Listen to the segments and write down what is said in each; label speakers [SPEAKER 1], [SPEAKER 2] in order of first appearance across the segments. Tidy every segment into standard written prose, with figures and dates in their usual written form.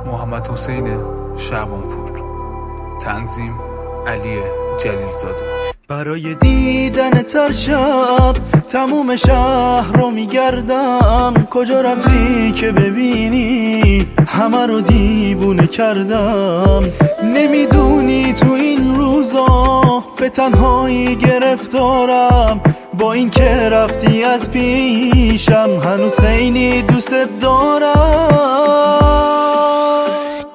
[SPEAKER 1] محمد حسین شعبانپور. تنظیم علی جلیلزاده.
[SPEAKER 2] برای دیدن تر شب تموم شهر رو میگردم، کجا رفتی که ببینی همه رو دیوونه کردم. نمیدونی تو این روزا به تنهایی گرفتارم، با این که رفتی از پیشم هنوز خیلی دوست دارم.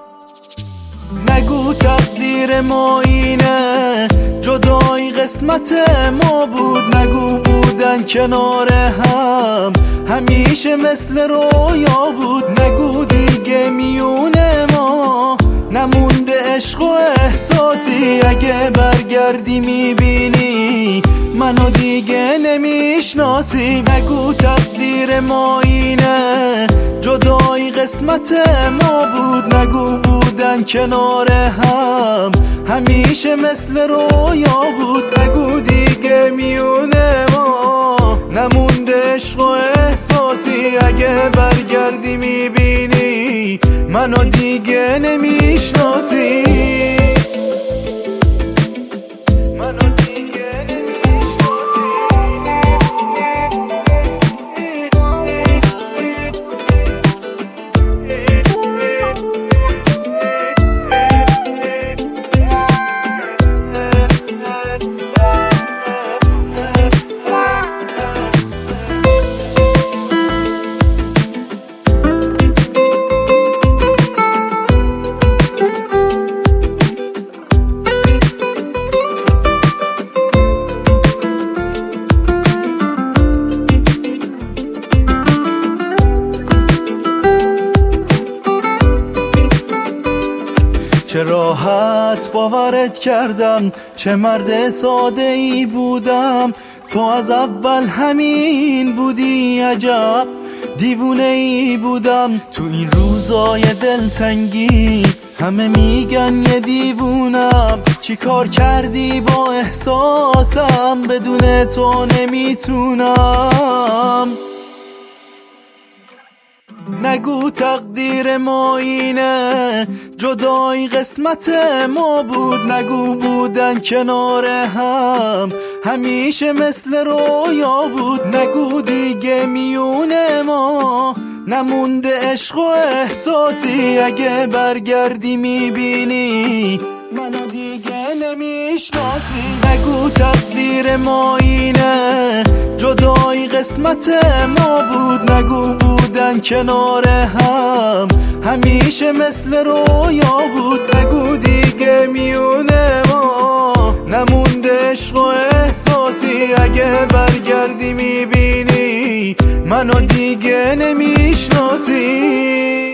[SPEAKER 2] نگو تقدیر ما اینه، جدایی قسمت ما بود. نگو بودن کنار هم همیشه مثل رویا بود. نگو دیگه میونه ما نمونده عشق و احساسی، اگه برگردی میبینی منو دیگه نمیشناسی. نگو تقدیر ما اینه، جدایی قسمت ما بود. نگو بودن کنار هم همیشه مثل رویا بود. نگو دیگه میونه ما نمونده عشق و احساسی، اگه برگردی میبینی منو دیگه نمیشناسی. چه راحت باورت کردم، چه مرد ساده ای بودم. تو از اول همین بودی، عجب دیوونه ای بودم. تو این روزای دلتنگی همه میگن یه دیوونم. چی کار کردی با احساسم، بدون تو نمیتونم. نگو تقدیر ما اینه، جدایی قسمت ما بود. نگو بودن کنار هم همیشه مثل رویا بود. نگو دیگه میونه ما نمونده عشق و احساسی، اگه برگردی میبینی منو دیگه نمیشناسی. نگو تقدیر ما اینه، جدایی قسمت ما بود. نگو بودن کنار هم همیشه مثل رویا بود. نگو دیگه میونه ما نمونده عشق و احساسی، اگه برگردی میبینی منو دیگه نمیشناسی.